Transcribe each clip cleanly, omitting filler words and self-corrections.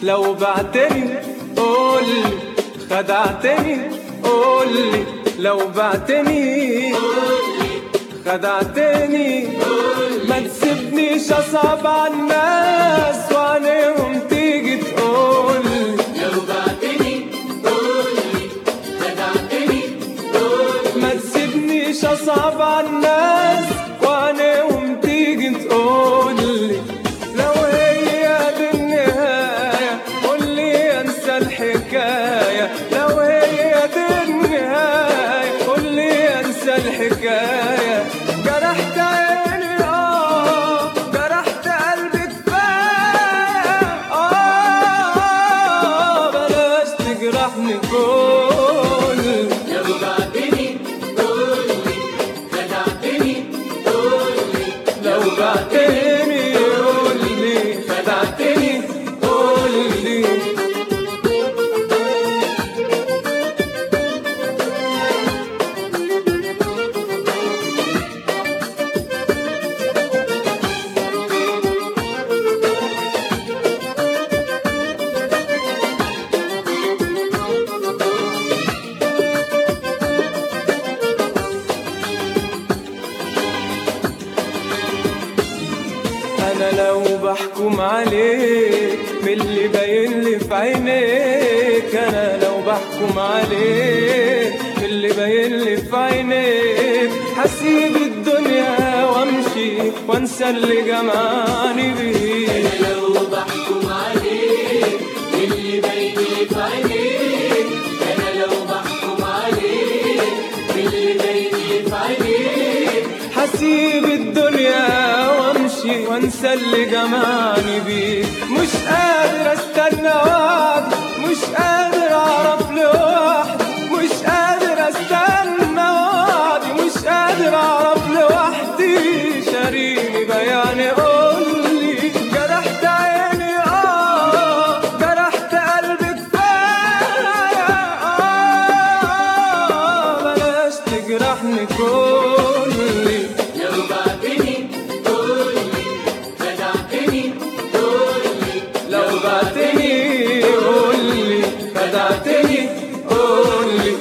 لو بعتني قولي، خدعتني قولي، لو بعتني خدعتني ما تسيبنيش اصعب على الناس وعليهم تيجي تقولي. لو بعتني قولي، خدعتني قولي، ما تسيبنيش اصعب على الناس وعليهم تيجي تقولي. لو هي دي النهاية قولي انسى الحكاية، لو هي دي النهاية قولي انسى الحكاية. جرحت عيني جرحت قلبي كفاية، بلاش تجرحني كل. لو بعتني قولي، خدعتني قولي، لو بعتني قولي، خدعتني قولي. أنا لو بحكم عليك من اللي باين لي في عينيك، أنا لو بحكم عليك من اللي باين لي في عينيك، هسيب الدنيا وامشي وانسى اللي جمعني بيك. أنا لو بحكم عليك من اللي باين لي في عينيك، أنا لو بحكم عليك من اللي باين لي في عينيك، هسيب الدنيا وامشي وانسى اللي جمعني بيك. مش قادر استنى وعدي، مش قادر اعرف لوحدي، مش قادر استنى وعدي، مش قادر اعرف لوحدي. شاريني بياني قولي، جرحت عيني جرحت قلبي كفاية، بلاش تجرحني كلي. لو بعتني قولي، خدعتني قولي، لو بعتني قولي، خدعتني قولي.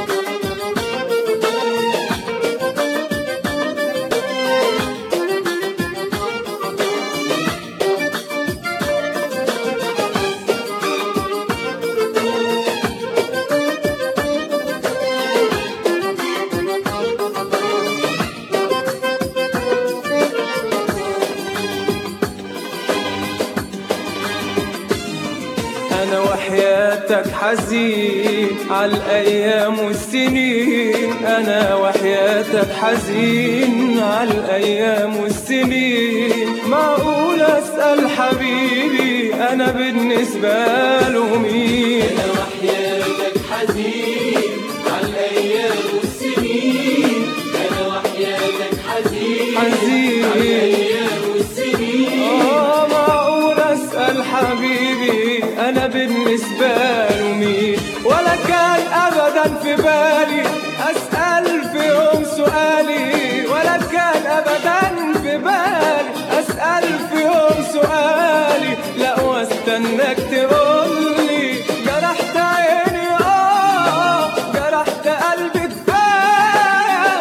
أنا وحياتك حزين عالأيام والسنين، أنا وحياتك حزين عالأيام والسنين. معقول أسأل حبيبي أنا بالنسبة له مين؟ أنا وحياتك حزين عالأيام والسنين، أنا وحياتك حزين عالأيام والسنين. معقول أسأل حبيبي أنا بالنسبة له مين؟ ولا كان أبدا في بالي أسأل في يوم سؤالي، ولا كان أبدا في بالي أسأل في يوم سؤالي. لا واستناك تقولي، جرحت عيني جرحت قلبي كفاية،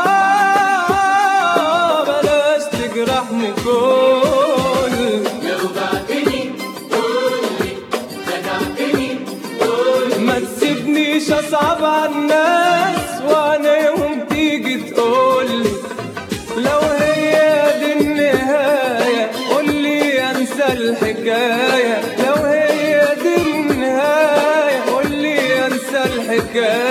بلاش تجرحني كل. لو بعتني قولي، خدعتني قولي، ما تسيبنيش اصعب على الناس وعليهم تيجي تقولي. لو هي دي النهاية قولي انسى الحكاية، لو هي دي النهاية قولي انسى الحكاية.